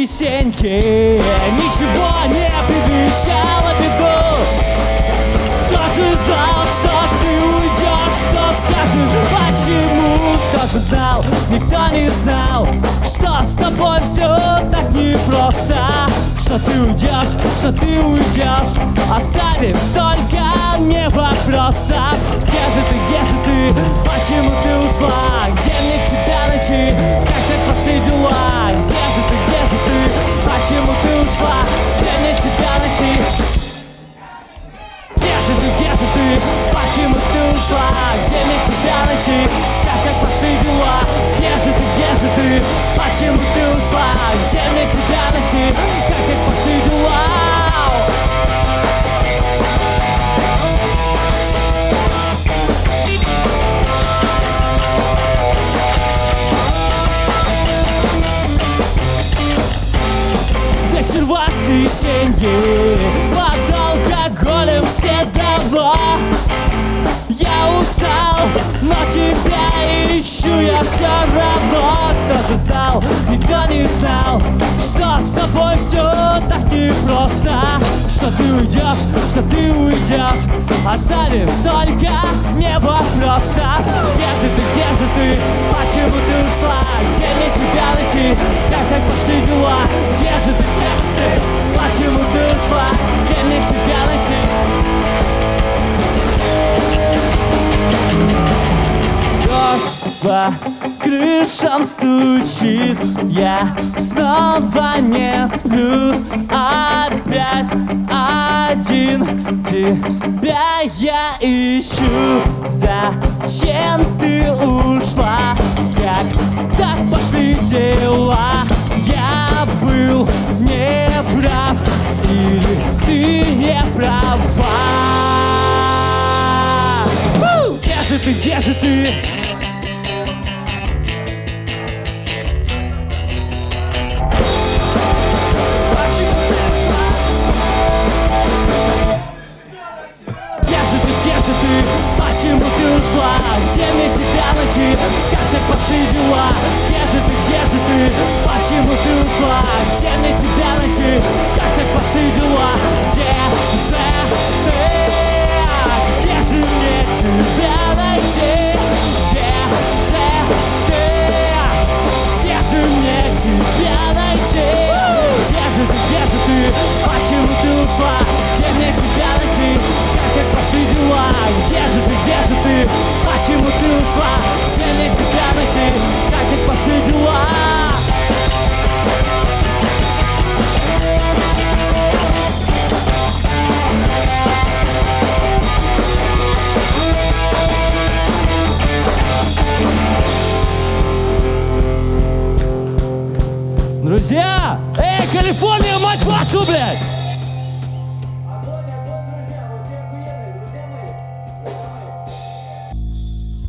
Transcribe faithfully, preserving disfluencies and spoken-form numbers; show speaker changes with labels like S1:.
S1: воскресенье ничего не предвещало беду. Кто же знал, что ты уйдешь? Кто скажет, почему? Кто же знал? Никто не знал, что с тобой все так непросто. Что ты уйдешь, что ты уйдешь, оставив столько мне вопросов. Где же ты, где же ты? Почему ты ушла? Где мне тебя найти? Как так пошли дела? Где же ты, где же ты? Почему ты ушла? Где мне тебя найти? Где же ты, где же ты? Почему ты ушла? Где мне тебя найти? Как так пошли дела? Где же ты, где же ты? Почему ты ушла? Где мне тебя найти? Как так пошли дела? Вечер воскресенье, под алкоголем все давно. Я устал, но тебя ищу я все равно. Кто же знал, никто не знал, что с тобой все так непросто. Что ты уйдешь, что ты уйдешь, оставив столько мне вопросов. Где же ты, где же ты, почему ты ушла? Где мне тебя найти? Как так пошли дела? Где же ты, где же ты, почему ты ушла? Где мне тебя найти? Дождь по крышам стучит, я снова не сплю. Опять один тебя я ищу. Зачем ты ушла? Как так пошли дела? Я был неправ или ты не права? Где же ты, где же ты? Почему ты ушла? Где мне тебя найти? Как так пошли дела? Где же ты, где же ты? Почему ты ушла? Где мне тебя найти? Как так пошли дела? Где же ты? Где же мне тебя найти? Где же ты? Где же мне тебя найти? Где же ты, где же ты? Почему ты ушла? Где мне тебя найти? Как так пошли дела? Где же ты, где же ты? Почему ты ушла? Где мне тебя найти? Как так пошли дела? Друзья! Эй, Калифорния, мать вашу, блядь!